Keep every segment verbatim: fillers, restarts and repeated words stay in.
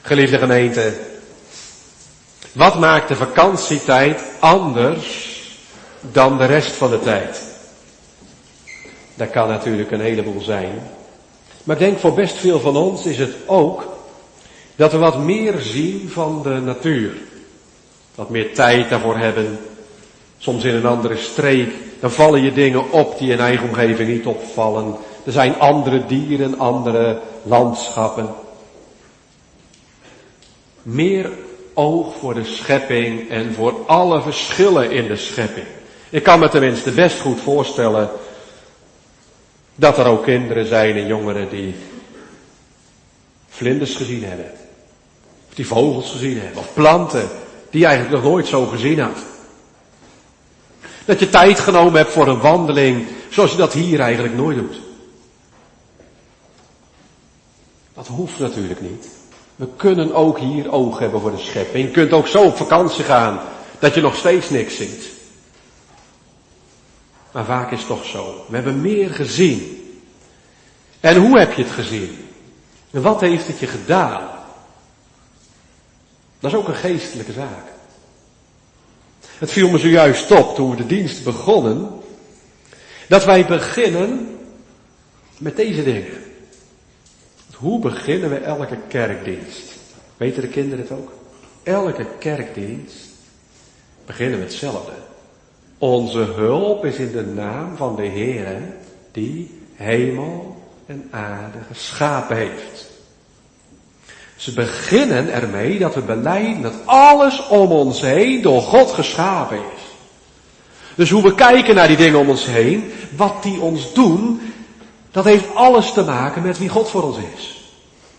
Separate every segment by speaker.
Speaker 1: Geliefde gemeente, wat maakt de vakantietijd anders dan de rest van de tijd? Dat kan natuurlijk een heleboel zijn. Maar ik denk voor best veel van ons is het ook dat we wat meer zien van de natuur. Wat meer tijd daarvoor hebben. Soms in een andere streek. Dan vallen je dingen op die in eigen omgeving niet opvallen. Er zijn andere dieren, andere landschappen. Meer oog voor de schepping en voor alle verschillen in de schepping. Ik kan me tenminste best goed voorstellen dat er ook kinderen zijn en jongeren die vlinders gezien hebben. Of die vogels gezien hebben. Of planten die je eigenlijk nog nooit zo gezien had. Dat je tijd genomen hebt voor een wandeling zoals je dat hier eigenlijk nooit doet. Dat hoeft natuurlijk niet. We kunnen ook hier oog hebben voor de schepping. Je kunt ook zo op vakantie gaan dat je nog steeds niks ziet. Maar vaak is het toch zo. We hebben meer gezien. En hoe heb je het gezien? En wat heeft het je gedaan? Dat is ook een geestelijke zaak. Het viel me zojuist op toen we de dienst begonnen, dat wij beginnen met deze dingen. Hoe beginnen we elke kerkdienst? Weten de kinderen het ook? Elke kerkdienst beginnen we hetzelfde. Onze hulp is in de naam van de Heere die hemel en aarde geschapen heeft. Ze beginnen ermee dat we belijden dat alles om ons heen door God geschapen is. Dus hoe we kijken naar die dingen om ons heen, wat die ons doen, dat heeft alles te maken met wie God voor ons is.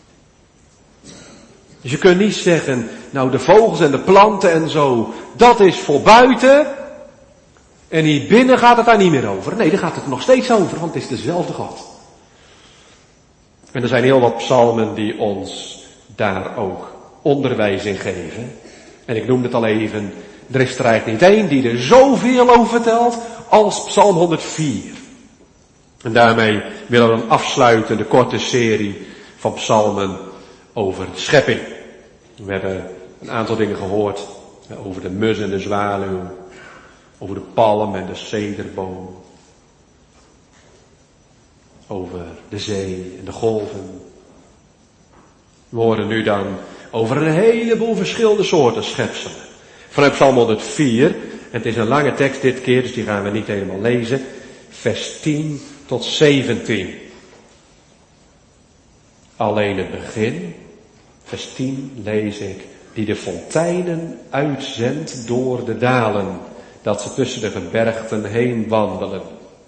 Speaker 1: Dus je kunt niet zeggen, nou de vogels en de planten en zo, dat is voor buiten. En hier binnen gaat het daar niet meer over. Nee, daar gaat het nog steeds over, want het is dezelfde God. En er zijn heel wat psalmen die ons daar ook onderwijs in geven. En ik noemde het al even, er is er eigenlijk niet één die er zoveel over vertelt als Psalm honderdvier. En daarmee willen we dan afsluiten de korte serie van psalmen over de schepping. We hebben een aantal dingen gehoord over de mus en de zwaluw, over de palm en de cederboom, over de zee en de golven. We horen nu dan over een heleboel verschillende soorten schepselen. Vanuit Psalm honderdvier, en het is een lange tekst dit keer, dus die gaan we niet helemaal lezen, vers tien tot zeventien. Alleen het begin, vers tien lees ik, die de fonteinen uitzendt door de dalen, dat ze tussen de gebergten heen wandelen.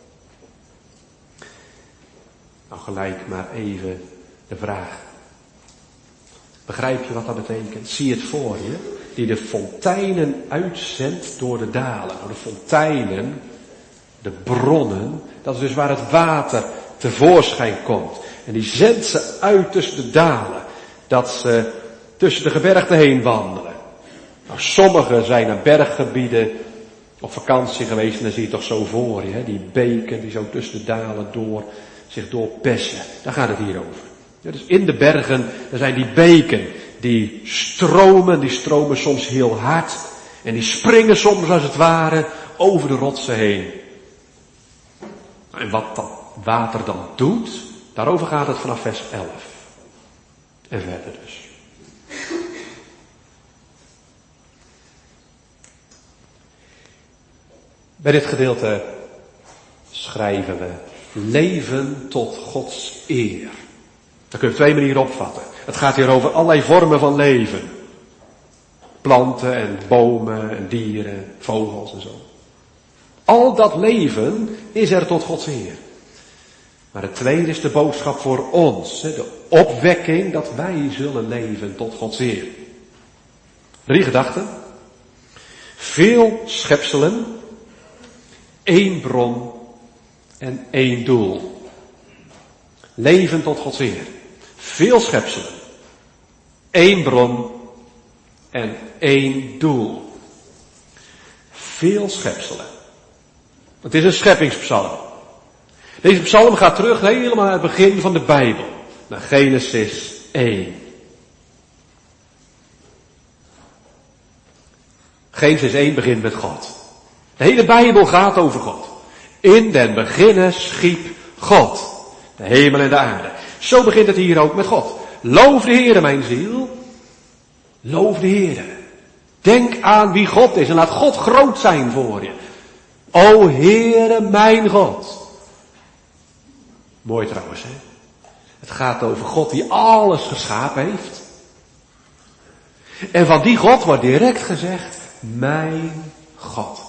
Speaker 1: Nou gelijk maar even de vraag. Begrijp je wat dat betekent? Zie je het voor je? Die de fonteinen uitzendt door de dalen. Nou, de fonteinen, de bronnen, dat is dus waar het water tevoorschijn komt. En die zendt ze uit tussen de dalen. Dat ze tussen de gebergten heen wandelen. Nou, sommigen zijn naar berggebieden op vakantie geweest en dan zie je het toch zo voor je. Hè? Die beken die zo tussen de dalen door zich doorpersen. Daar gaat het hier over. Ja, dus in de bergen, daar zijn die beken, die stromen, die stromen soms heel hard. En die springen soms als het ware over de rotsen heen. En wat dat water dan doet, daarover gaat het vanaf vers elf. En verder dus. Bij dit gedeelte schrijven we leven tot Gods eer. Dat kun je op twee manieren opvatten. Het gaat hier over allerlei vormen van leven. Planten en bomen en dieren, vogels en zo. Al dat leven is er tot Gods eer. Maar het tweede is de boodschap voor ons. De opwekking dat wij zullen leven tot Gods eer. Drie gedachten. Veel schepselen. Één bron en één doel. Leven tot Gods eer. Veel schepselen. Één bron en één doel. Veel schepselen. Het is een scheppingspsalm. Deze psalm gaat terug helemaal naar het begin van de Bijbel. Naar Genesis één. Genesis één begint met God. De hele Bijbel gaat over God. In den beginnen schiep God de hemel en de aarde. Zo begint het hier ook met God. Loof de Heere, mijn ziel. Loof de Heere. Denk aan wie God is en laat God groot zijn voor je. O Heere, mijn God. Mooi trouwens, hè? Het gaat over God die alles geschapen heeft. En van die God wordt direct gezegd, mijn God.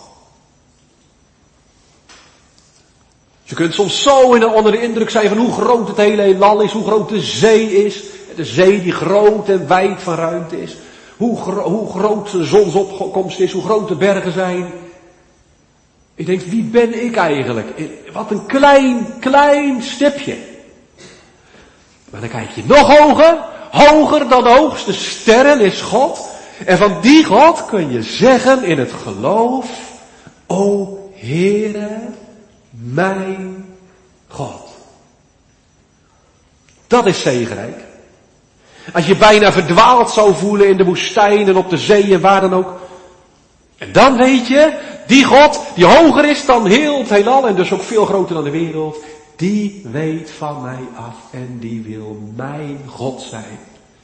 Speaker 1: Je kunt soms zo in de, onder de indruk zijn van hoe groot het hele heelal is, hoe groot de zee is. De zee die groot en wijd van ruimte is. Hoe, gro- hoe groot de zonsopkomst is, hoe groot de bergen zijn. Ik denk, wie ben ik eigenlijk? Wat een klein, klein stipje. Maar dan kijk je nog hoger, hoger dan de hoogste sterren is God. En van die God kun je zeggen in het geloof, o Heere, mijn God. Dat is zegenrijk. Als je bijna verdwaald zou voelen in de woestijn en op de zee en waar dan ook. En dan weet je, die God die hoger is dan heel het heelal en dus ook veel groter dan de wereld, die weet van mij af en die wil mijn God zijn.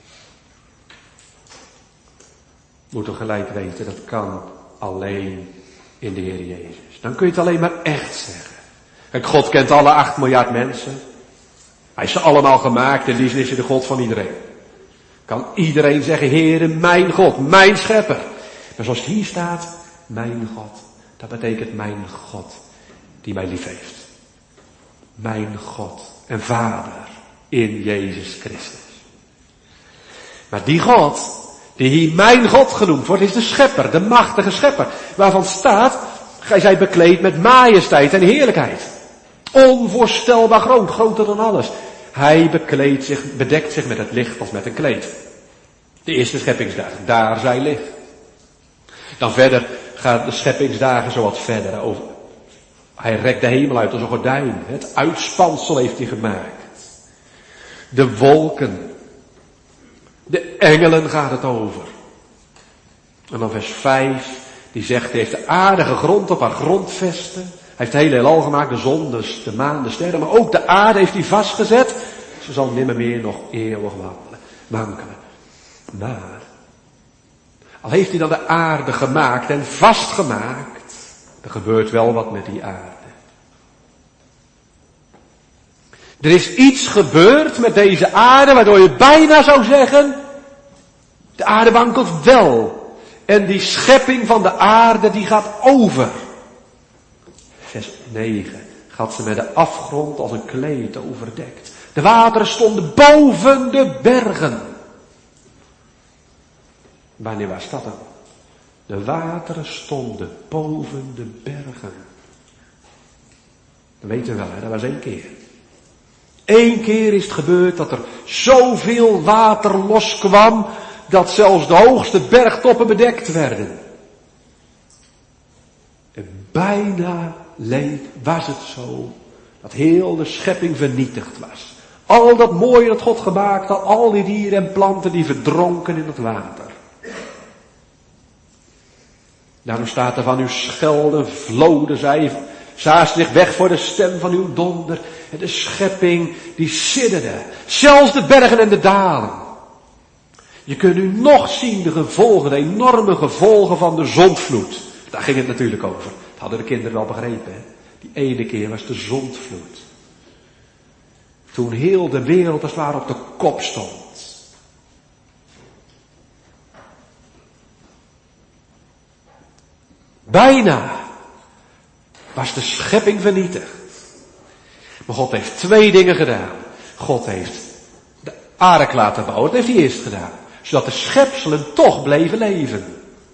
Speaker 1: Moet toch gelijk weten, dat kan alleen in de Heer Jezus. Dan kun je het alleen maar echt zeggen. Kijk, God kent alle acht miljard mensen. Hij is ze allemaal gemaakt en die is de God van iedereen. Kan iedereen zeggen, Heere, mijn God, mijn schepper. Maar zoals het hier staat, mijn God. Dat betekent mijn God die mij lief heeft. Mijn God en Vader in Jezus Christus. Maar die God, die hier mijn God genoemd wordt, is de schepper, de machtige schepper. Waarvan staat, gij zijt bekleed met majesteit en heerlijkheid. Onvoorstelbaar groot, groter dan alles. Hij bekleedt zich, bedekt zich met het licht als met een kleed. De eerste scheppingsdagen, daar zij licht. Dan verder gaan de scheppingsdagen zo wat verder over. Hij rekt de hemel uit als een gordijn. Het uitspansel heeft hij gemaakt. De wolken. De engelen gaat het over. En dan vers vijf, die zegt, hij heeft de aardige grond op haar grondvesten. Hij heeft het hele heelal gemaakt, de zon, dus de maan, de sterren, maar ook de aarde heeft hij vastgezet. Ze zal nimmer meer nog eeuwig wankelen. Maar, al heeft hij dan de aarde gemaakt en vastgemaakt, er gebeurt wel wat met die aarde. Er is iets gebeurd met deze aarde, waardoor je bijna zou zeggen, de aarde wankelt wel. En die schepping van de aarde, die gaat over. Vers negen. Gaat ze met de afgrond als een kleed overdekt. De wateren stonden boven de bergen. Wanneer was dat dan? De wateren stonden boven de bergen. Dat weten we wel, hè? Dat was één keer. Eén keer is het gebeurd dat er zoveel water loskwam, dat zelfs de hoogste bergtoppen bedekt werden. En bijna leed, was het zo, dat heel de schepping vernietigd was. Al dat mooie dat God gemaakt had, al die dieren en planten die verdronken in het water. Daarom staat er van uw schelden vloden zij, zaast zich weg voor de stem van uw donder. En de schepping die sidderde, zelfs de bergen en de dalen. Je kunt nu nog zien de gevolgen, de enorme gevolgen van de zondvloed. Daar ging het natuurlijk over. Dat hadden de kinderen wel begrepen. Hè? Die ene keer was de zondvloed. Toen heel de wereld als het ware op de kop stond. Bijna was de schepping vernietigd. Maar God heeft twee dingen gedaan. God heeft de aarde laten bouwen. Dat heeft hij eerst gedaan. Zodat de schepselen toch bleven leven.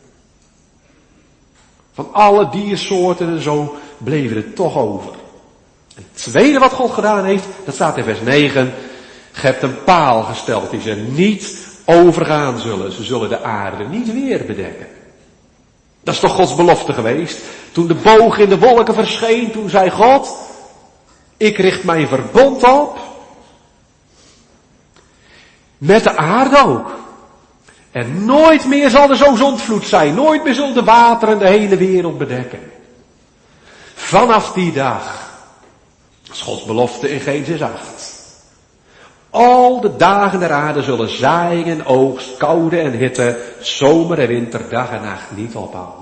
Speaker 1: Van alle diersoorten en zo bleven er toch over. En het tweede wat God gedaan heeft, dat staat in vers negen. Ge hebt een paal gesteld die ze niet overgaan zullen. Ze zullen de aarde niet weer bedekken. Dat is toch Gods belofte geweest. Toen de boog in de wolken verscheen, toen zei God, ik richt mijn verbond op. Met de aarde ook. En nooit meer zal er zo'n zondvloed zijn. Nooit meer zullen de wateren de hele wereld bedekken. Vanaf die dag, dat is Gods belofte in Genesis acht. Al de dagen der aarde zullen zaaiing en oogst, koude en hitte, zomer en winter, dag en nacht niet ophouden.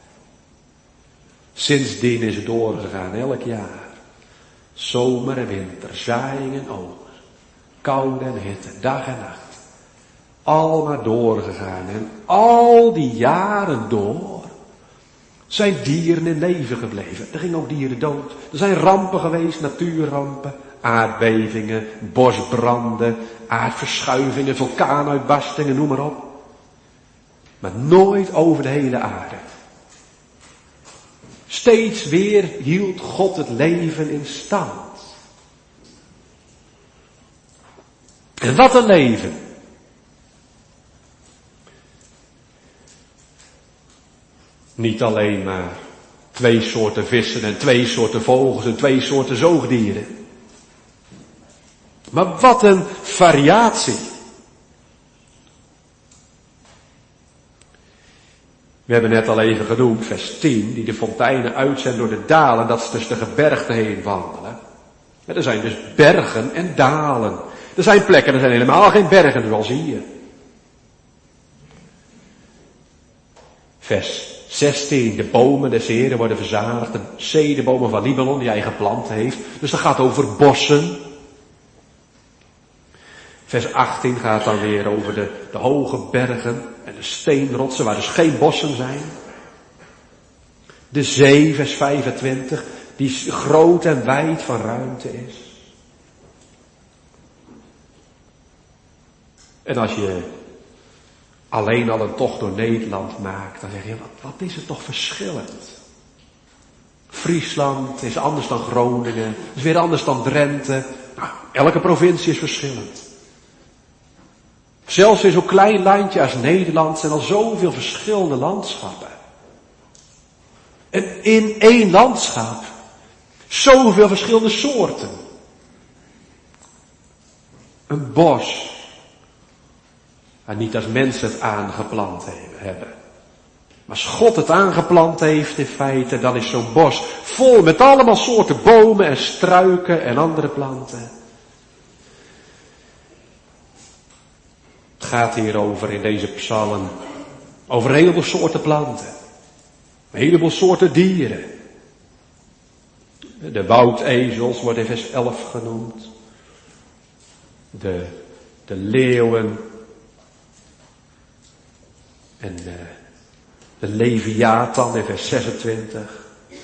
Speaker 1: Sindsdien is het doorgegaan, elk jaar. Zomer en winter, zaaiing en oogst, koude en hitte, dag en nacht. Al maar doorgegaan. En al die jaren door zijn dieren in leven gebleven. Er gingen ook dieren dood. Er zijn rampen geweest, natuurrampen, aardbevingen, bosbranden, aardverschuivingen, vulkaanuitbarstingen, noem maar op. Maar nooit over de hele aarde. Steeds weer hield God het leven in stand. En wat een leven. Niet alleen maar twee soorten vissen en twee soorten vogels en twee soorten zoogdieren. Maar wat een variatie. We hebben net al even genoemd, vers tien, die de fonteinen uitzenden door de dalen, dat ze tussen de gebergten heen wandelen. Ja, er zijn dus bergen en dalen. Er zijn plekken, er zijn helemaal geen bergen, zoals hier. Vers zestien, de bomen des Heren worden verzadigd, de cederbomen van Libanon die hij geplant heeft. Dus dat gaat over bossen. Vers achttien gaat dan weer over de, de hoge bergen en de steenrotsen waar dus geen bossen zijn. De zee, vers vijfentwintig, die groot en wijd van ruimte is. En als je alleen al een tocht door Nederland maakt, dan zeg je, wat, wat is het toch verschillend. Friesland is anders dan Groningen, is weer anders dan Drenthe. Nou, elke provincie is verschillend. Zelfs in zo'n klein landje als Nederland zijn al zoveel verschillende landschappen. En in één landschap zoveel verschillende soorten. Een bos. En niet als mensen het aangeplant hebben. Maar als God het aangeplant heeft in feite, dan is zo'n bos vol met allemaal soorten bomen en struiken en andere planten. Het gaat hier over in deze psalm over een heleboel soorten planten. Een heleboel soorten dieren. De woudezels worden in vers elf genoemd. De, de leeuwen. En de, de leviathan in vers zesentwintig.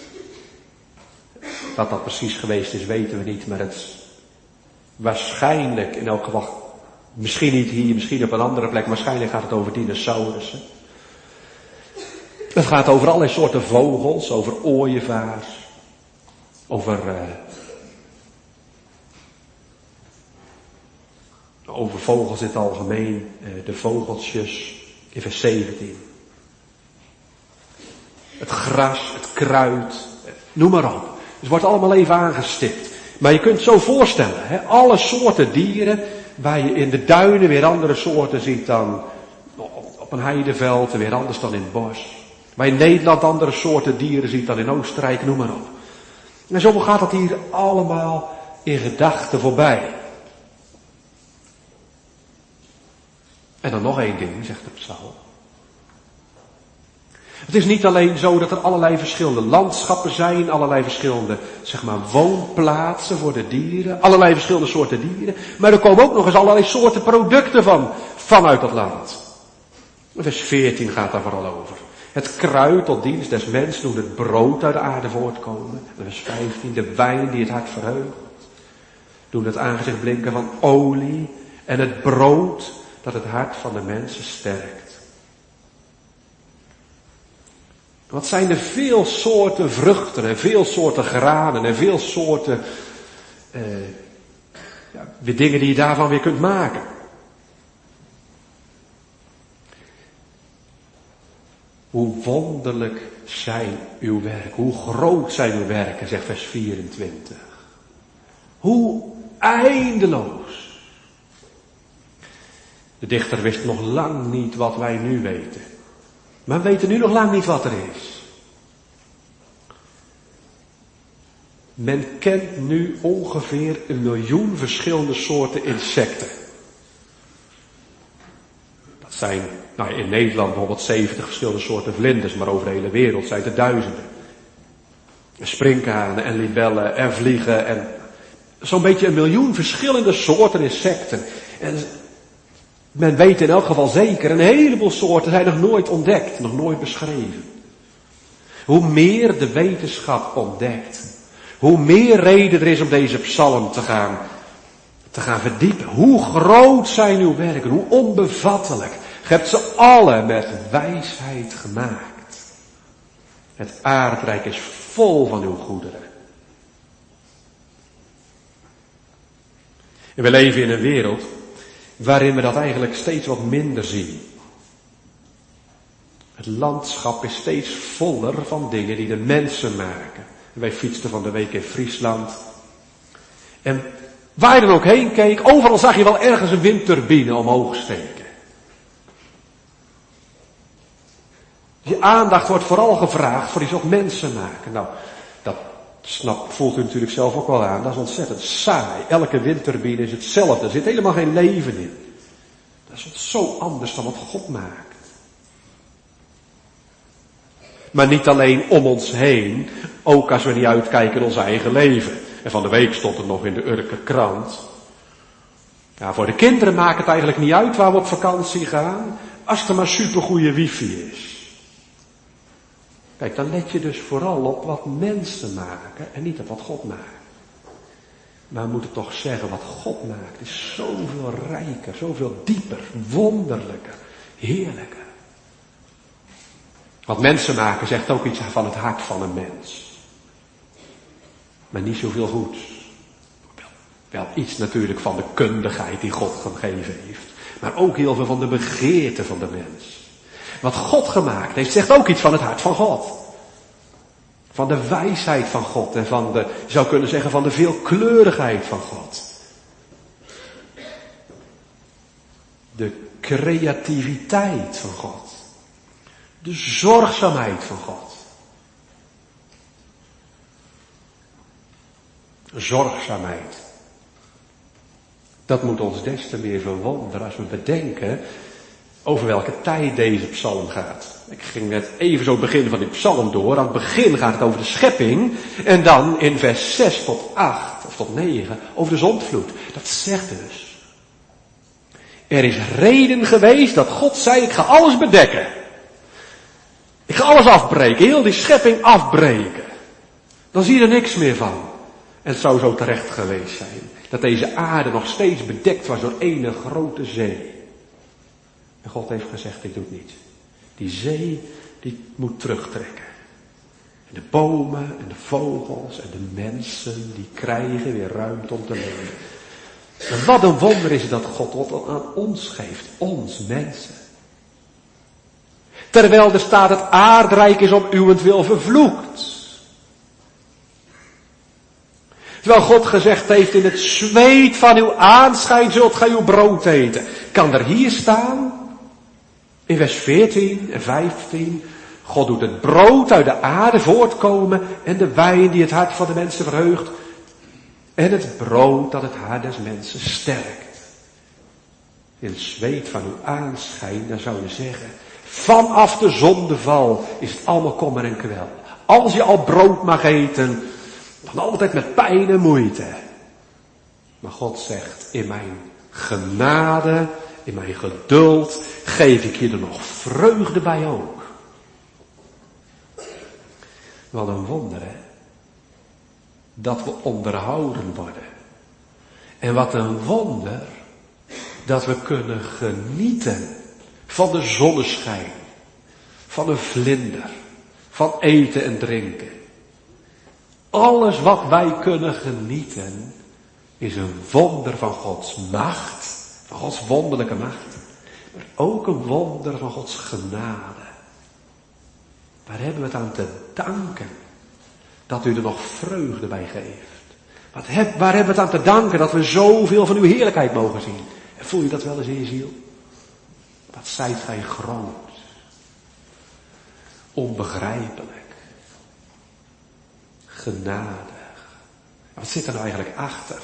Speaker 1: Wat dat precies geweest is weten we niet, maar het is waarschijnlijk in elk geval, misschien niet hier, misschien op een andere plek, waarschijnlijk gaat het over dinosaurussen. Het gaat over allerlei soorten vogels, over ooievaars, over, uh, over vogels in het algemeen, uh, de vogeltjes in vers zeventien. Het gras, het kruid, noem maar op. Dus het wordt allemaal even aangestipt. Maar je kunt het zo voorstellen, hè, alle soorten dieren, waar je in de duinen weer andere soorten ziet dan op een heideveld en weer anders dan in het bos. Waar je in Nederland andere soorten dieren ziet dan in Oostenrijk, noem maar op. En zo gaat het hier allemaal in gedachten voorbij. En dan nog één ding, zegt de psalm. Het is niet alleen zo dat er allerlei verschillende landschappen zijn, allerlei verschillende, zeg maar, woonplaatsen voor de dieren, allerlei verschillende soorten dieren, maar er komen ook nog eens allerlei soorten producten van, vanuit dat land. Vers veertien gaat daar vooral over. Het kruid tot dienst des mens doet het brood uit de aarde voortkomen. Vers vijftien, de wijn die het hart verheugt, doet het aangezicht blinken van olie en het brood dat het hart van de mensen sterkt. Wat zijn er veel soorten vruchten en veel soorten granen en veel soorten eh, ja, weer dingen die je daarvan weer kunt maken. Hoe wonderlijk zijn uw werken, hoe groot zijn uw werken, zegt vers vierentwintig. Hoe eindeloos. De dichter wist nog lang niet wat wij nu weten. Maar we weten nu nog lang niet wat er is. Men kent nu ongeveer een miljoen verschillende soorten insecten. Dat zijn, nou in Nederland bijvoorbeeld zeventig verschillende soorten vlinders, maar over de hele wereld zijn er duizenden. En sprinkhanen en libellen en vliegen en zo'n beetje een miljoen verschillende soorten insecten. En men weet in elk geval zeker, een heleboel soorten zijn nog nooit ontdekt, nog nooit beschreven. Hoe meer de wetenschap ontdekt, hoe meer reden er is om deze psalm te gaan, te gaan verdiepen. Hoe groot zijn uw werken, hoe onbevattelijk. Je hebt ze alle met wijsheid gemaakt. Het aardrijk is vol van uw goederen. En we leven in een wereld waarin we dat eigenlijk steeds wat minder zien. Het landschap is steeds voller van dingen die de mensen maken. En wij fietsten van de week in Friesland. En waar je dan ook heen keek, overal zag je wel ergens een windturbine omhoog steken. Je aandacht wordt vooral gevraagd voor iets wat mensen maken. Nou, dat snap, voelt u natuurlijk zelf ook wel aan. Dat is ontzettend saai. Elke windturbine is hetzelfde. Er zit helemaal geen leven in. Dat is zo anders dan wat God maakt. Maar niet alleen om ons heen, ook als we niet uitkijken in ons eigen leven. En van de week stond het nog in de Urker krant. Ja, voor de kinderen maakt het eigenlijk niet uit waar we op vakantie gaan, als er maar supergoeie wifi is. Kijk, dan let je dus vooral op wat mensen maken en niet op wat God maakt. Maar we moeten toch zeggen, wat God maakt is zoveel rijker, zoveel dieper, wonderlijker, heerlijker. Wat mensen maken zegt ook iets van het hart van een mens. Maar niet zoveel goeds. Wel, wel iets natuurlijk van de kundigheid die God gegeven heeft. Maar ook heel veel van de begeerte van de mens. Wat God gemaakt heeft zegt ook iets van het hart van God. Van de wijsheid van God en van de, je zou kunnen zeggen, van de veelkleurigheid van God. De creativiteit van God. De zorgzaamheid van God. Zorgzaamheid. Dat moet ons des te meer verwonderen als we bedenken over welke tijd deze psalm gaat. Ik ging net even zo het begin van die psalm door. Aan het begin gaat het over de schepping. En dan in vers zes tot acht of tot negen over de zondvloed. Dat zegt dus. Er is reden geweest dat God zei, ik ga alles bedekken. Ik ga alles afbreken, heel die schepping afbreken. Dan zie je er niks meer van. En het zou zo terecht geweest zijn. Dat deze aarde nog steeds bedekt was door ene grote zee. En God heeft gezegd, ik doe het niet. Die zee, die moet terugtrekken. En de bomen en de vogels en de mensen, die krijgen weer ruimte om te leven. En wat een wonder is dat God wat aan ons geeft. Ons mensen. Terwijl er staat, het aardrijk is om uwentwil vervloekt. Terwijl God gezegd heeft, in het zweet van uw aanschijn zult gij uw brood eten. Kan er hier staan, in vers veertien en vijftien, God doet het brood uit de aarde voortkomen en de wijn die het hart van de mensen verheugt. En het brood dat het hart des mensen sterkt. In het zweet van uw aanschijn, dan zou je zeggen, vanaf de zondeval is het allemaal kommer en kwel. Als je al brood mag eten, dan altijd met pijn en moeite. Maar God zegt, in mijn genade, in mijn geduld, geef ik je er nog vreugde bij ook. Wat een wonder, hè? Dat we onderhouden worden. En wat een wonder, dat we kunnen genieten van de zonneschijn, van een vlinder, van eten en drinken. Alles wat wij kunnen genieten, is een wonder van Gods macht, van Gods wonderlijke macht. Maar ook een wonder van Gods genade. Waar hebben we het aan te danken? Dat u er nog vreugde bij geeft. Wat heb, waar hebben we het aan te danken dat we zoveel van uw heerlijkheid mogen zien? En voel je dat wel eens in je ziel? Wat zijt gij groot. Onbegrijpelijk. Genadig. Wat zit er nou eigenlijk achter?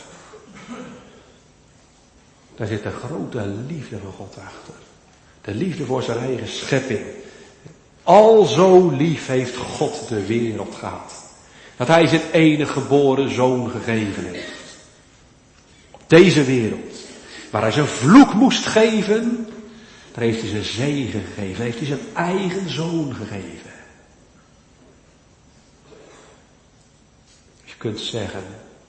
Speaker 1: Daar zit een grote liefde van God achter. De liefde voor zijn eigen schepping. Al zo lief heeft God de wereld gehad. Dat hij zijn enige geboren zoon gegeven heeft. Op deze wereld. Waar hij zijn vloek moest geven. Daar heeft hij zijn zegen gegeven. Daar heeft hij zijn eigen zoon gegeven. Je kunt zeggen.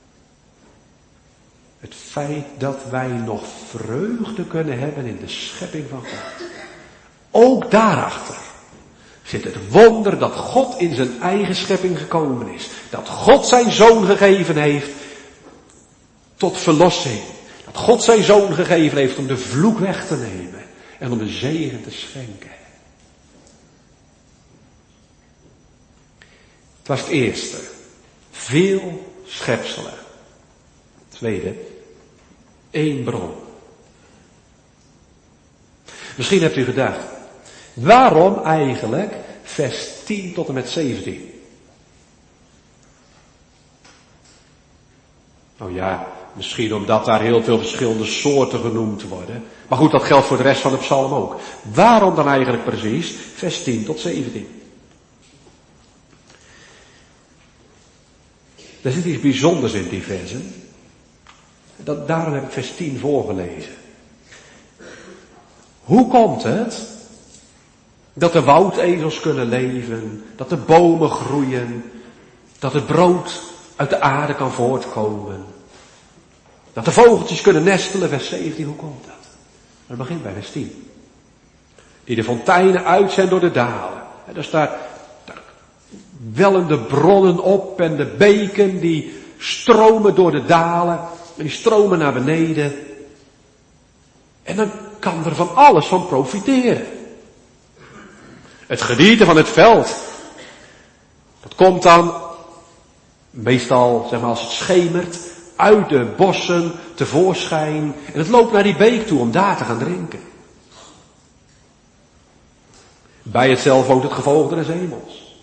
Speaker 1: Het feit dat wij nog vreugde kunnen hebben in de schepping van God. Ook daarachter zit het wonder dat God in zijn eigen schepping gekomen is. Dat God zijn zoon gegeven heeft tot verlossing. Dat God zijn zoon gegeven heeft om de vloek weg te nemen. En om de zegen te schenken. Het was het eerste. Veel schepselen. Tweede. Eén bron. Misschien hebt u gedacht. Waarom eigenlijk vers tien tot en met zeventien? Oh ja, misschien omdat daar heel veel verschillende soorten genoemd worden. Maar goed, dat geldt voor de rest van de psalm ook. Waarom dan eigenlijk precies vers tien tot zeventien? Er zit iets bijzonders in die versen. Dat, daarom heb ik vers tien voorgelezen. Hoe komt het dat de woudezels kunnen leven, dat de bomen groeien, dat het brood uit de aarde kan voortkomen, dat de vogeltjes kunnen nestelen, vers zeventien, hoe komt dat? Dat begint bij vers tien. Die de fonteinen uit zijn door de dalen. En daar staat, daar wellen de bronnen op en de beken die stromen door de dalen en die stromen naar beneden. En dan kan er van alles van profiteren. Het genieten van het veld. Dat komt dan, meestal zeg maar als het schemert, uit de bossen tevoorschijn. En het loopt naar die beek toe om daar te gaan drinken. Bij het zelf woont het gevogelte des hemels.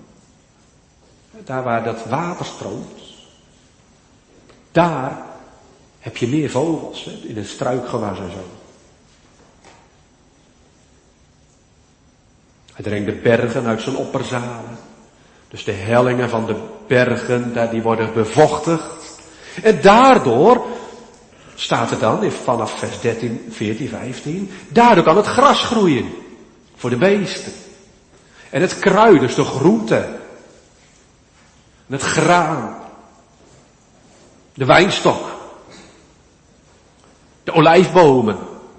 Speaker 1: Daar waar dat water stroomt, daar heb je meer vogels, hè, in het struikgewas en zo. Hij drinkt de bergen uit zijn opperzalen. Dus de hellingen van de bergen, die worden bevochtigd. En daardoor, staat het dan vanaf vers dertien, veertien, vijftien, daardoor kan het gras groeien. Voor de beesten. En het kruid, dus de groente. En het graan. De wijnstok. De olijfbomen.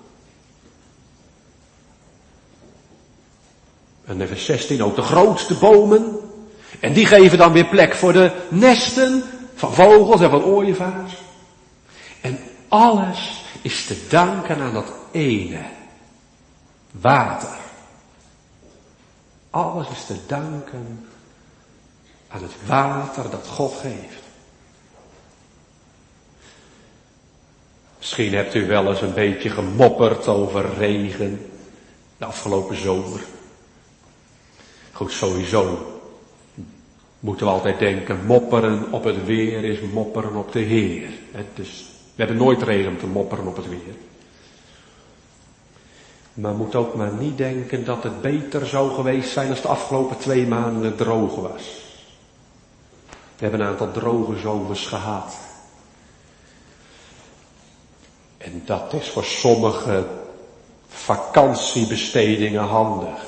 Speaker 1: En in vers zestien ook de grootste bomen. En die geven dan weer plek voor de nesten van vogels en van ooievaars. En alles is te danken aan dat ene. Water. Alles is te danken aan het water dat God geeft. Misschien hebt u wel eens een beetje gemopperd over regen de afgelopen zomer. Goed, sowieso moeten we altijd denken, mopperen op het weer is mopperen op de Heer. Dus we hebben nooit reden om te mopperen op het weer. Maar moet ook maar niet denken dat het beter zou geweest zijn als de afgelopen twee maanden het droog was. We hebben een aantal droge zomers gehad. En dat is voor sommige vakantiebestedingen handig.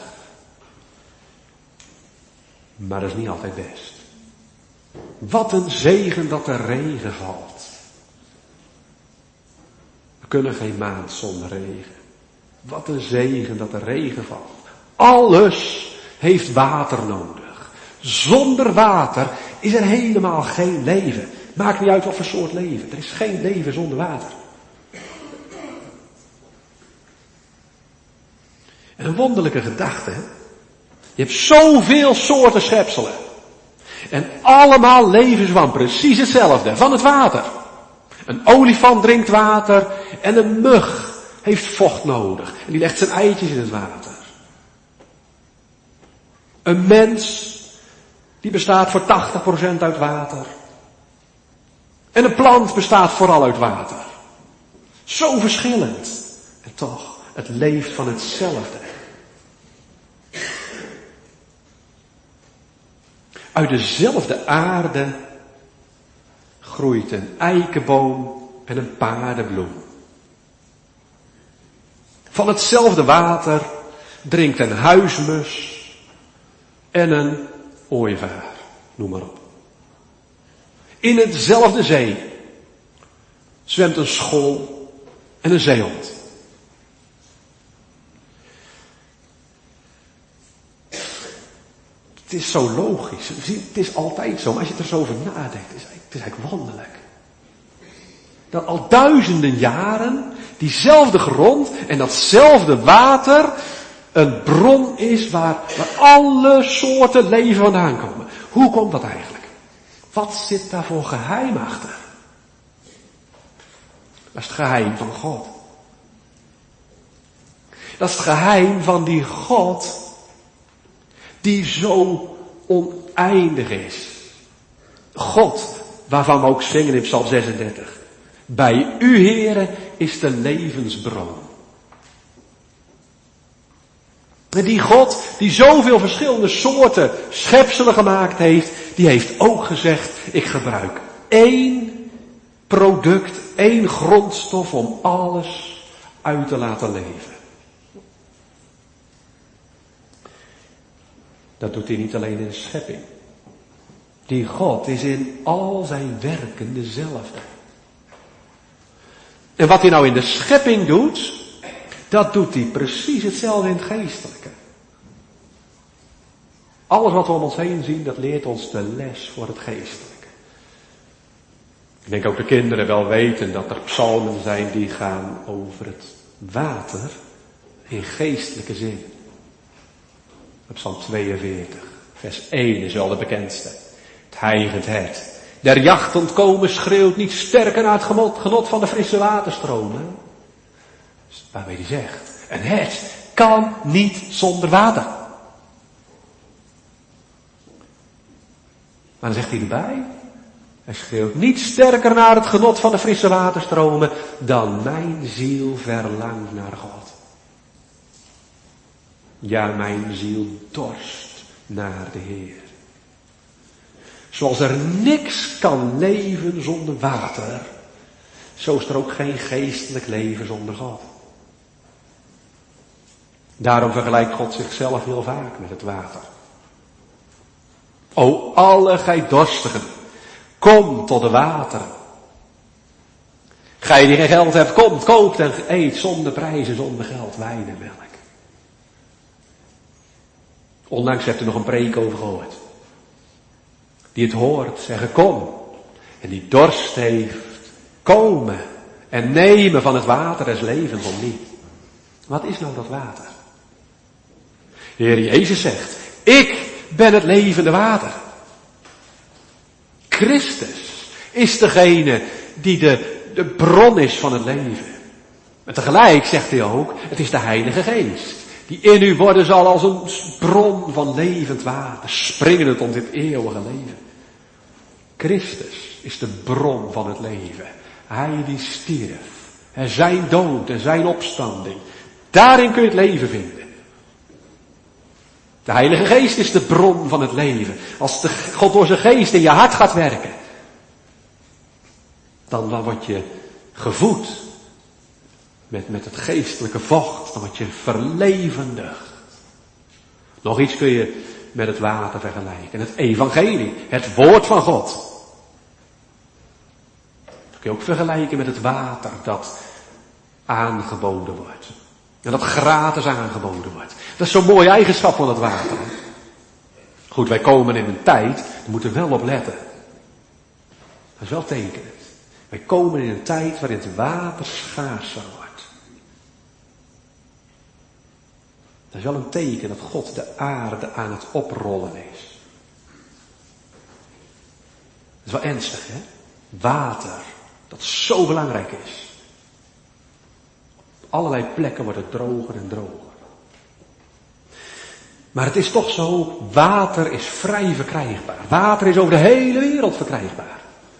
Speaker 1: Maar dat is niet altijd best. Wat een zegen dat er regen valt. We kunnen geen maand zonder regen. Wat een zegen dat er regen valt. Alles heeft water nodig. Zonder water is er helemaal geen leven. Maakt niet uit wat voor soort leven. Er is geen leven zonder water. En een wonderlijke gedachte. Hè? Je hebt zoveel soorten schepselen. En allemaal leven van precies hetzelfde. Van het water. Een olifant drinkt water. En een mug heeft vocht nodig. En die legt zijn eitjes in het water. Een mens, die bestaat voor tachtig procent uit water. En een plant bestaat vooral uit water. Zo verschillend. En toch, het leeft van hetzelfde. Uit dezelfde aarde groeit een eikenboom en een paardenbloem. Van hetzelfde water drinkt een huismus en een ooievaar, noem maar op. In hetzelfde zee zwemt een schol en een zeehond. Het is zo logisch. Het is altijd zo. Maar als je er zo over nadenkt, het is eigenlijk, het is eigenlijk wonderlijk. Dat al duizenden jaren diezelfde grond en datzelfde water een bron is waar, waar alle soorten leven vandaan komen. Hoe komt dat eigenlijk? Wat zit daar voor geheim achter? Dat is het geheim van God. Dat is het geheim van die God die zo oneindig is. God, waarvan we ook zingen in Psalm zesendertig. Bij u, Heere, is de levensbron. En die God, die zoveel verschillende soorten schepselen gemaakt heeft, die heeft ook gezegd, ik gebruik één product, één grondstof om alles uit te laten leven. Dat doet hij niet alleen in de schepping. Die God is in al zijn werken dezelfde. En wat hij nou in de schepping doet, dat doet hij precies hetzelfde in het geestelijke. Alles wat we om ons heen zien, dat leert ons de les voor het geestelijke. Ik denk ook de kinderen wel weten dat er psalmen zijn die gaan over het water in geestelijke zin. Psalm tweeënveertig, vers één is wel de bekendste. Het hijgend het. Der jacht ontkomen schreeuwt niet sterker naar het genot, genot van de frisse waterstromen. Waarmee hij zegt, een het kan niet zonder water. Maar dan zegt hij erbij, hij schreeuwt niet sterker naar het genot van de frisse waterstromen dan mijn ziel verlangt naar God. Ja, mijn ziel dorst naar de Heer. Zoals er niks kan leven zonder water, zo is er ook geen geestelijk leven zonder God. Daarom vergelijkt God zichzelf heel vaak met het water. O alle gij dorstigen, kom tot de wateren. Gij die geen geld hebt, komt, koopt en eet zonder prijzen, zonder geld, wijn en melk. Onlangs hebt u nog een preek over gehoord. Die het hoort zeggen, kom. En die dorst heeft, komen en nemen van het water des levens om niet. Wat is nou dat water? De Heer Jezus zegt, ik ben het levende water. Christus is degene die de, de bron is van het leven. Maar tegelijk zegt hij ook, het is de Heilige Geest. Die in u worden zal als een bron van levend water, springend om dit eeuwige leven. Christus is de bron van het leven. Hij die stierf. En zijn dood en zijn opstanding. Daarin kun je het leven vinden. De Heilige Geest is de bron van het leven. Als de God door zijn geest in je hart gaat werken, dan, dan word je gevoed met, met het geestelijke vocht. Dan word je verlevendigd. Nog iets kun je met het water vergelijken. Het evangelie, het woord van God. Dat kun je ook vergelijken met het water dat aangeboden wordt. En dat gratis aangeboden wordt. Dat is zo'n mooie eigenschap van het water. Goed, wij komen in een tijd, daar moeten we wel op letten. Dat is wel tekenend. Wij komen in een tijd waarin het water schaarser wordt. Dat is wel een teken dat God de aarde aan het oprollen is. Dat is wel ernstig, hè? Water, dat zo belangrijk is. Op allerlei plekken wordt het droger en droger. Maar het is toch zo, water is vrij verkrijgbaar. Water is over de hele wereld verkrijgbaar.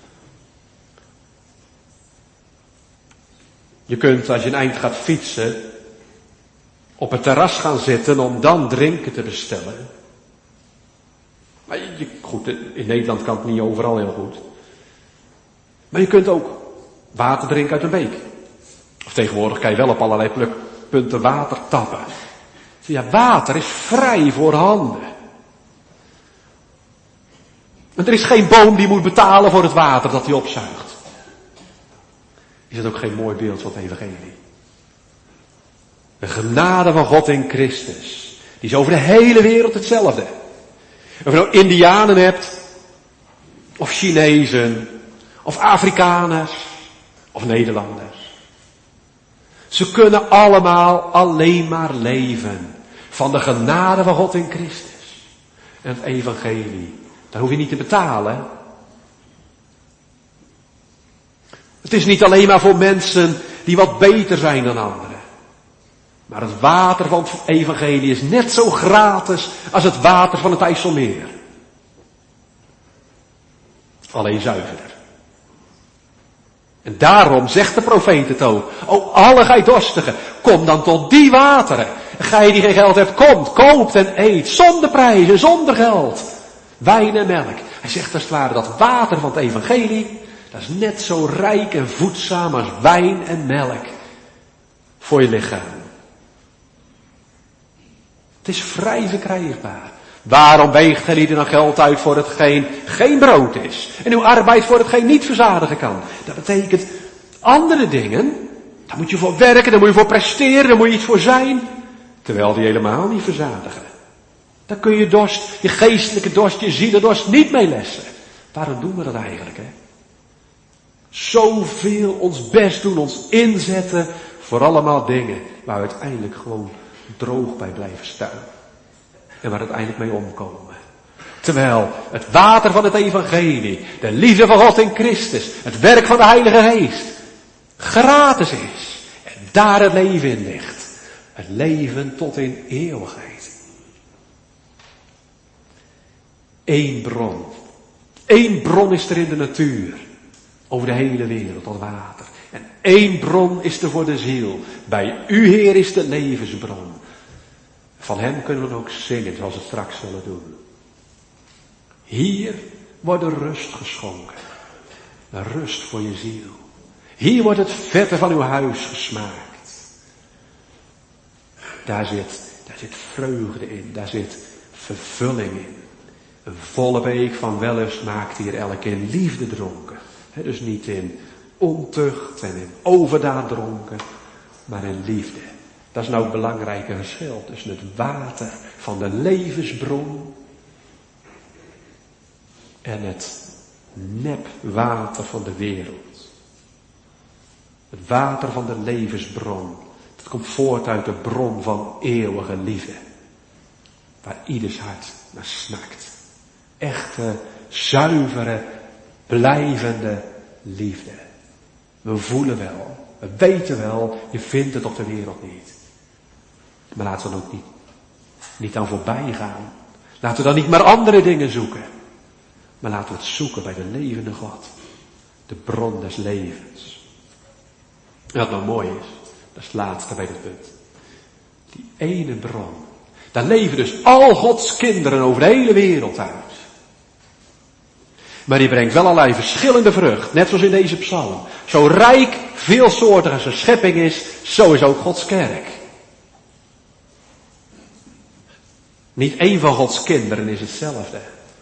Speaker 1: Je kunt, als je een eind gaat fietsen, op het terras gaan zitten om dan drinken te bestellen. Maar je, goed, in Nederland kan het niet overal heel goed. Maar je kunt ook water drinken uit een beek. Of tegenwoordig kan je wel op allerlei plukpunten water tappen. Ja, water is vrij voorhanden. Want er is geen boom die moet betalen voor het water dat hij opzuigt. Is dat ook geen mooi beeld van het evangelie? De genade van God in Christus. Die is over de hele wereld hetzelfde. Of je nou Indianen hebt. Of Chinezen. Of Afrikaners. Of Nederlanders. Ze kunnen allemaal alleen maar leven van de genade van God in Christus. En het evangelie. Daar hoef je niet te betalen. Het is niet alleen maar voor mensen die wat beter zijn dan anderen. Maar het water van het evangelie is net zo gratis als het water van het IJsselmeer. Alleen zuiverder. En daarom zegt de profeet het ook. O alle gij dorstigen, kom dan tot die wateren. Gij die geen geld hebt, komt, koopt en eet. Zonder prijzen, zonder geld. Wijn en melk. Hij zegt als het ware dat water van het evangelie, dat is net zo rijk en voedzaam als wijn en melk. Voor je lichaam. Het is vrij verkrijgbaar. Waarom weegt gij dan geld uit voor hetgeen geen brood is? En uw arbeid voor hetgeen niet verzadigen kan? Dat betekent andere dingen. Daar moet je voor werken, daar moet je voor presteren, daar moet je iets voor zijn. Terwijl die helemaal niet verzadigen. Daar kun je dorst, je geestelijke dorst, je zielendorst niet mee lessen. Waarom doen we dat eigenlijk, hè? Zoveel ons best doen, ons inzetten voor allemaal dingen waar we uiteindelijk gewoon droog bij blijven staan. En waar uiteindelijk mee omkomen. Terwijl het water van het evangelie, de liefde van God in Christus, het werk van de Heilige Geest, gratis is. En daar het leven in ligt. Het leven tot in eeuwigheid. Eén bron. Eén bron is er in de natuur. Over de hele wereld, dat water. En één bron is er voor de ziel. Bij u, Heer, is de levensbron. Van hem kunnen we ook zingen, zoals we het straks zullen doen. Hier wordt de rust geschonken. De rust voor je ziel. Hier wordt het vette van uw huis gesmaakt. Daar zit, daar zit vreugde in. Daar zit vervulling in. Een volle beek van wellust maakt hier elk in liefde dronken. He, dus niet in ontucht en in overdaad dronken, maar in liefde. Dat is nou het belangrijke verschil tussen het water van de levensbron en het nepwater van de wereld. Het water van de levensbron, dat komt voort uit de bron van eeuwige liefde. Waar ieders hart naar snakt. Echte, zuivere, blijvende liefde. We voelen wel, we weten wel, je vindt het op de wereld niet. Maar laten we dan ook niet, niet aan voorbij gaan. Laten we dan niet maar andere dingen zoeken. Maar laten we het zoeken bij de levende God. De bron des levens. En wat nou mooi is, dat is het laatste bij dit punt. Die ene bron. Daar leven dus al Gods kinderen over de hele wereld uit. Maar die brengt wel allerlei verschillende vrucht. Net zoals in deze psalm. Zo rijk, veelsoortig als de schepping is, zo is ook Gods kerk. Niet één van Gods kinderen is hetzelfde.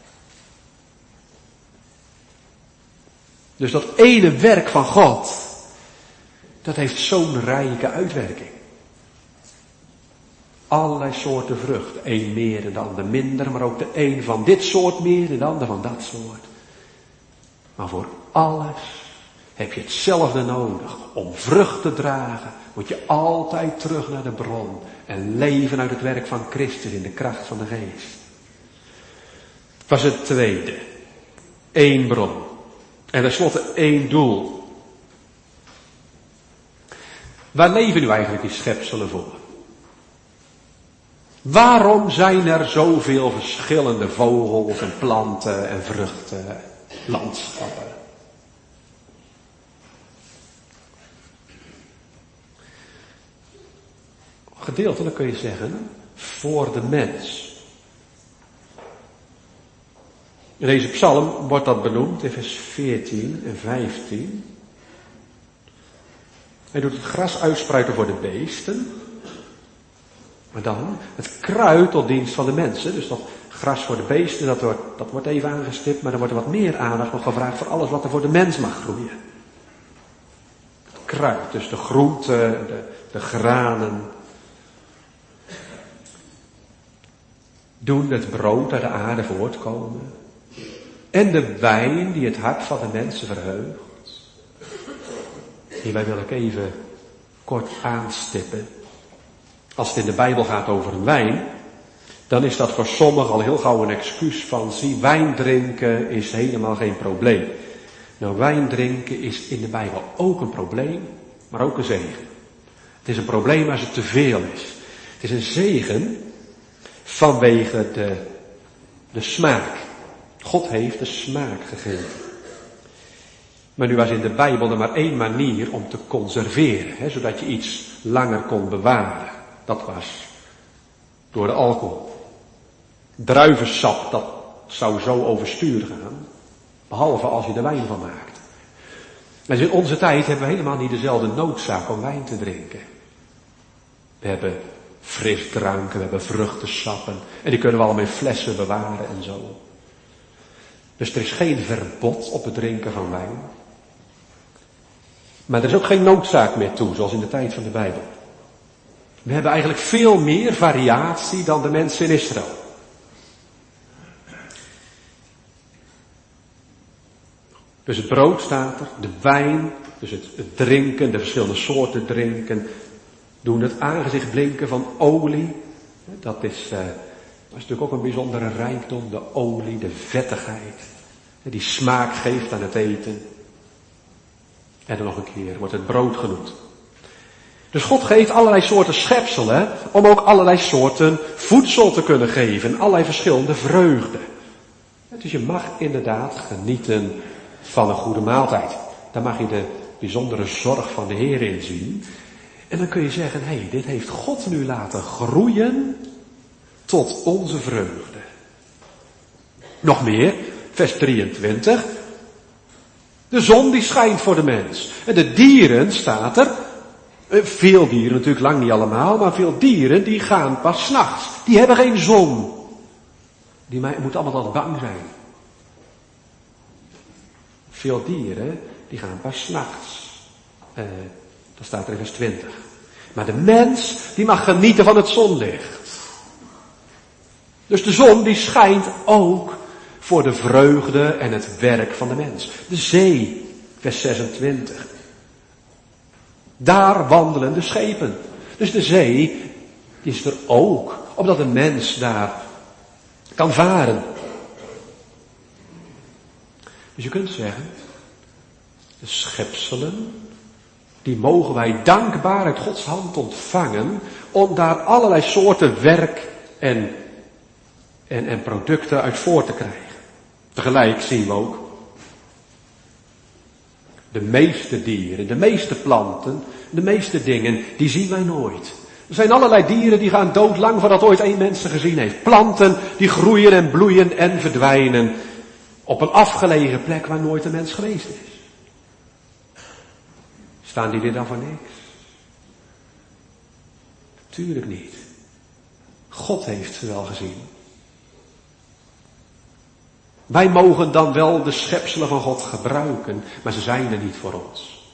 Speaker 1: Dus dat ene werk van God, dat heeft zo'n rijke uitwerking. Allerlei soorten vrucht. De een meer en de ander minder, maar ook de een van dit soort meer en de ander van dat soort. Maar voor alles heb je hetzelfde nodig. Om vrucht te dragen, moet je altijd terug naar de bron. En leven uit het werk van Christus in de kracht van de Geest. Het was het tweede. Eén bron. En tenslotte één doel. Waar leven nu eigenlijk die schepselen voor? Waarom zijn er zoveel verschillende vogels en planten en vruchten, landschappen? Gedeeltelijk kun je zeggen, voor de mens. In deze psalm wordt dat benoemd in vers veertien en vijftien. Hij doet het gras uitspruiten voor de beesten. Maar dan het kruid tot dienst van de mensen. Dus dat gras voor de beesten, dat wordt, dat wordt even aangestipt. Maar er wordt er wat meer aandacht nog gevraagd voor alles wat er voor de mens mag groeien. Het kruid, dus de groenten, de, de granen. Doen het brood uit de aarde voortkomen. En de wijn die het hart van de mensen verheugt. Hierbij wil ik even kort aanstippen. Als het in de Bijbel gaat over een wijn, dan is dat voor sommigen al heel gauw een excuus van, zie, wijn drinken is helemaal geen probleem. Nou, wijn drinken is in de Bijbel ook een probleem, maar ook een zegen. Het is een probleem als het te veel is. Het is een zegen vanwege de, de smaak. God heeft de smaak gegeven. Maar nu was in de Bijbel er maar één manier om te conserveren, hè, zodat je iets langer kon bewaren. Dat was door de alcohol. Druivensap, dat zou zo overstuur gaan, behalve als je er wijn van maakt. Dus in onze tijd hebben we helemaal niet dezelfde noodzaak om wijn te drinken. We hebben frisdranken, we hebben vruchtensappen en die kunnen we allemaal in flessen bewaren en zo. Dus er is geen verbod op het drinken van wijn. Maar er is ook geen noodzaak meer toe, zoals in de tijd van de Bijbel. We hebben eigenlijk veel meer variatie dan de mensen in Israël. Dus het brood staat er, de wijn, dus het, het drinken, de verschillende soorten drinken, doen het aangezicht blinken van olie. Dat is, uh, dat is natuurlijk ook een bijzondere rijkdom, de olie, de vettigheid, die smaak geeft aan het eten. En dan nog een keer wordt het brood genoemd. Dus God geeft allerlei soorten schepselen om ook allerlei soorten voedsel te kunnen geven. Allerlei verschillende vreugden. Dus je mag inderdaad genieten van een goede maaltijd. Daar mag je de bijzondere zorg van de Heer in zien. En dan kun je zeggen, hé, hey, dit heeft God nu laten groeien tot onze vreugde. Nog meer, vers drieëntwintig. De zon die schijnt voor de mens. En de dieren, staat er, veel dieren natuurlijk, lang niet allemaal, maar veel dieren die gaan pas 's nachts. Die hebben geen zon. Die moeten allemaal altijd bang zijn. Veel dieren, die gaan pas 's nachts. Uh, dat staat er in vers twintig. Maar de mens, die mag genieten van het zonlicht. Dus de zon, die schijnt ook voor de vreugde en het werk van de mens. De zee, vers zesentwintig. Daar wandelen de schepen. Dus de zee is er ook, omdat een mens daar kan varen. Dus je kunt zeggen, de schepselen, die mogen wij dankbaar uit Gods hand ontvangen, om daar allerlei soorten werk en, en, en producten uit voor te krijgen. Tegelijk zien we ook de meeste dieren, de meeste planten, de meeste dingen, die zien wij nooit. Er zijn allerlei dieren die gaan dood lang voordat ooit één mens ze gezien heeft. Planten die groeien en bloeien en verdwijnen op een afgelegen plek waar nooit een mens geweest is. Staan die er dan voor niks? Tuurlijk niet. God heeft ze wel gezien. Wij mogen dan wel de schepselen van God gebruiken, maar ze zijn er niet voor ons.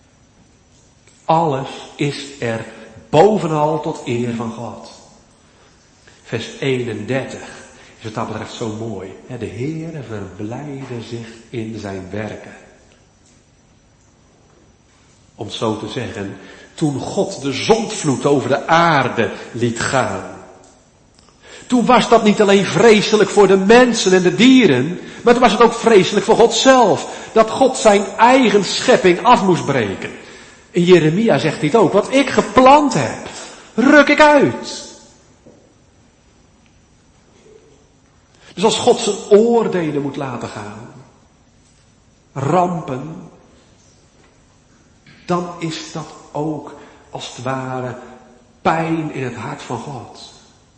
Speaker 1: Alles is er bovenal tot eer van God. Vers eenendertig is wat dat betreft zo mooi. De Heere verblijde zich in zijn werken. Om het zo te zeggen, toen God de zondvloed over de aarde liet gaan. Toen was dat niet alleen vreselijk voor de mensen en de dieren, maar toen was het ook vreselijk voor God zelf. Dat God zijn eigen schepping af moest breken. In Jeremia zegt hij het ook. Wat ik geplant heb, ruk ik uit. Dus als God zijn oordelen moet laten gaan, rampen, dan is dat ook als het ware pijn in het hart van God.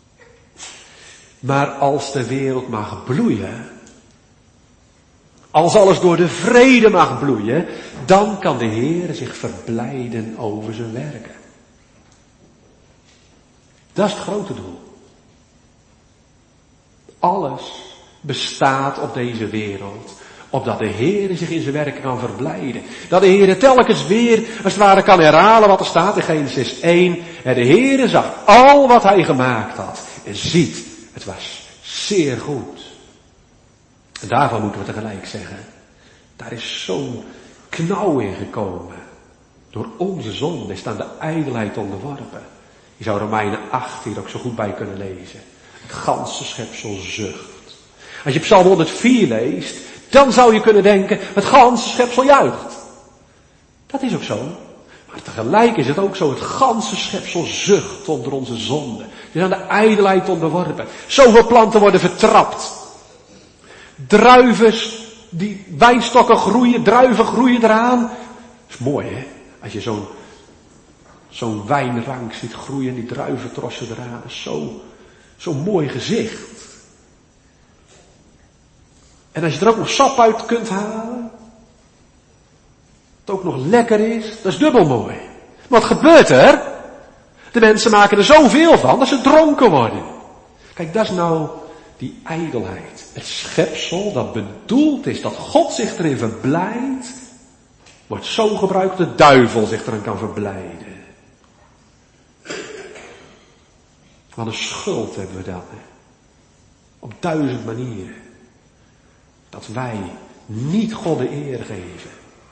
Speaker 1: Maar als de wereld mag bloeien, als alles door de vrede mag bloeien, dan kan de Heer zich verblijden over zijn werken. Dat is het grote doel. Alles bestaat op deze wereld, opdat de Heer zich in zijn werken kan verblijden. Dat de Heer telkens weer, als het ware, kan herhalen wat er staat in Genesis één. En de Heer zag al wat hij gemaakt had. En ziet, het was zeer goed. En daarvan moeten we tegelijk zeggen, daar is zo'n knauw in gekomen. Door onze zonde is aan de ijdelheid onderworpen. Je zou Romeinen acht hier ook zo goed bij kunnen lezen. Het ganse schepsel zucht. Als je Psalm honderdvier leest, dan zou je kunnen denken, het ganse schepsel juicht. Dat is ook zo. Maar tegelijk is het ook zo, het ganse schepsel zucht onder onze zonde. Het is aan de ijdelheid onderworpen. Zoveel planten worden vertrapt. Druiven, die wijnstokken groeien, druiven groeien eraan. Dat is mooi, hè? Als je zo'n, zo'n wijnrank ziet groeien, die druiven trossen eraan. Dat is zo, zo'n mooi gezicht. En als je er ook nog sap uit kunt halen, het ook nog lekker is, dat is dubbel mooi. Maar wat gebeurt er? De mensen maken er zoveel van dat ze dronken worden. Kijk, dat is nou die ijdelheid. Het schepsel dat bedoeld is dat God zich erin verblijdt, wordt zo gebruikt dat de duivel zich erin kan verblijden. Wat een schuld hebben we dan. Hè? Op duizend manieren. Dat wij niet God de eer geven.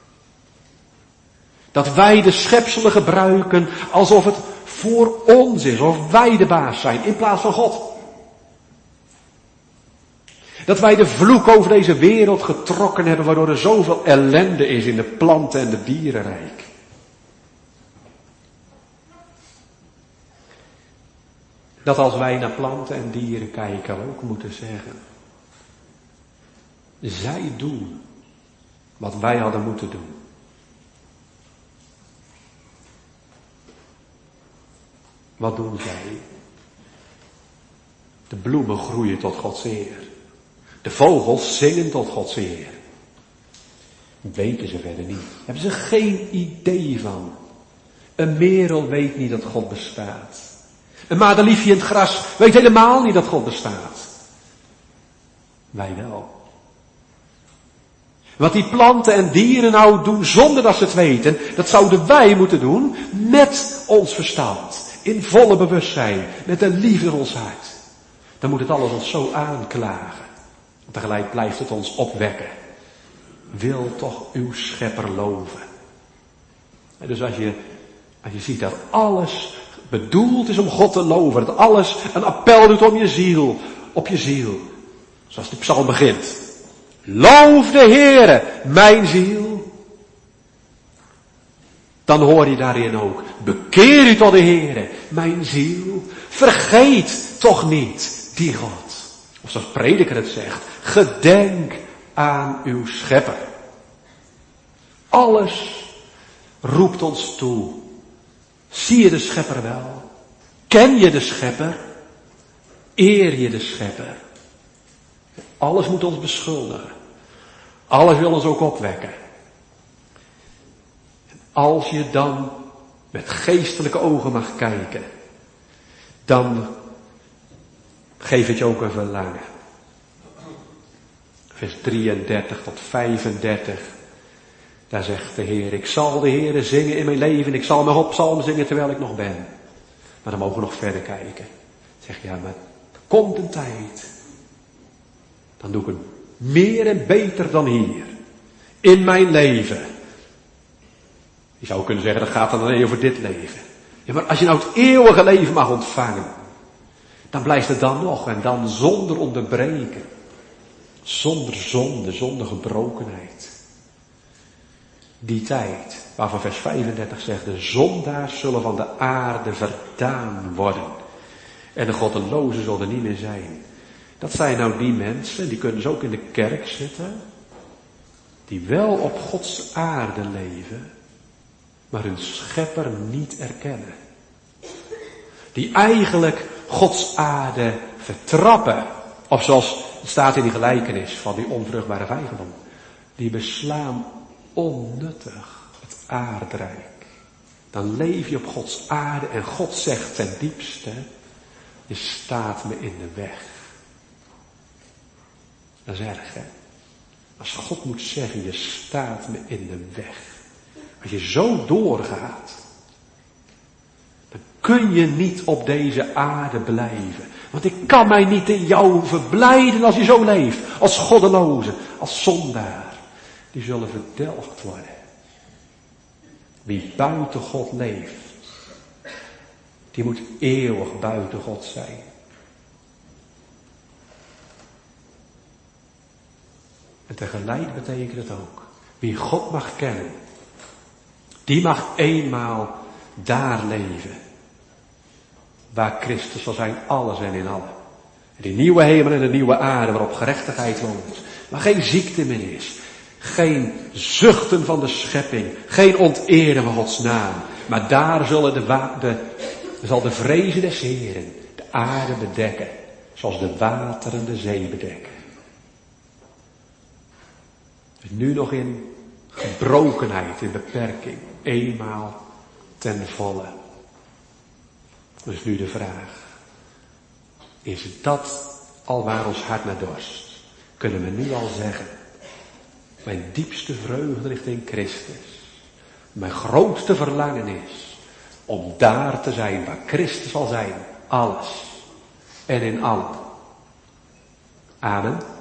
Speaker 1: Dat wij de schepselen gebruiken alsof het voor ons is, of wij de baas zijn, in plaats van God. Dat wij de vloek over deze wereld getrokken hebben, waardoor er zoveel ellende is in de planten- en de dierenrijk. Dat als wij naar planten en dieren kijken, we ook moeten zeggen, zij doen wat wij hadden moeten doen. Wat doen zij? De bloemen groeien tot Gods eer. De vogels zingen tot Gods eer. Weten ze verder niet. Hebben ze geen idee van. Een merel weet niet dat God bestaat. Een madeliefje in het gras weet helemaal niet dat God bestaat. Wij wel. Wat die planten en dieren nou doen zonder dat ze het weten, dat zouden wij moeten doen met ons verstand. In volle bewustzijn, met de liefde in ons hart. Dan moet het alles ons zo aanklagen. En tegelijk blijft het ons opwekken. Wil toch uw schepper loven. En dus als je, als je ziet dat alles bedoeld is om God te loven. Dat alles een appel doet om je ziel. Op je ziel. Zoals de psalm begint. Loof de Heere, mijn ziel. Dan hoor je daarin ook. Bekeer u tot de Heere, mijn ziel. Vergeet toch niet die God. Of zoals prediker het zegt. Gedenk aan uw schepper. Alles roept ons toe. Zie je de schepper wel? Ken je de schepper? Eer je de schepper? Alles moet ons beschuldigen. Alles wil ons ook opwekken. En als je dan met geestelijke ogen mag kijken, dan geeft het je ook een verlangen. Vers drieëndertig tot vijfendertig. Daar zegt de Heer, ik zal de Heere zingen in mijn leven. Ik zal nog op psalm zingen terwijl ik nog ben. Maar dan mogen we nog verder kijken. Zeg ja, maar er komt een tijd. Dan doe ik het meer en beter dan hier. In mijn leven. Je zou kunnen zeggen, dat gaat dan alleen over dit leven. Ja, maar als je nou het eeuwige leven mag ontvangen, dan blijft het dan nog. En dan zonder onderbreken. Zonder zonde, zonder gebrokenheid. Die tijd, waarvan vers vijfendertig zegt, de zondaars zullen van de aarde verdaan worden. En de goddelozen zullen er niet meer zijn. Dat zijn nou die mensen, die kunnen ze ook in de kerk zitten, die wel op Gods aarde leven, maar hun schepper niet erkennen. Die eigenlijk Gods aarde vertrappen. Of zoals het staat in die gelijkenis van die onvruchtbare vijgenboom. Die beslaan onnuttig het aardrijk. Dan leef je op Gods aarde en God zegt ten diepste, je staat me in de weg. Dat is erg, hè? Als God moet zeggen, je staat me in de weg. Als je zo doorgaat, dan kun je niet op deze aarde blijven. Want ik kan mij niet in jou verblijden als je zo leeft. Als goddeloze, als zondaar. Die zullen verdelgd worden. Wie buiten God leeft, die moet eeuwig buiten God zijn. En tegelijk betekent het ook, wie God mag kennen, die mag eenmaal daar leven. Waar Christus zal zijn, alles en in allen. En die nieuwe hemel en de nieuwe aarde waarop gerechtigheid woont. Waar geen ziekte meer is. Geen zuchten van de schepping. Geen onteren van Gods naam. Maar daar zullen de, wa- de, zal de vrezen des Heren de aarde bedekken. Zoals de wateren de zee bedekken. Dus nu nog in gebrokenheid, in beperking. Eenmaal ten volle. Dus nu de vraag. Is dat al waar ons hart naar dorst? Kunnen we nu al zeggen. Mijn diepste vreugde ligt in Christus. Mijn grootste verlangen is om daar te zijn waar Christus zal zijn. Alles. En in allen. Amen.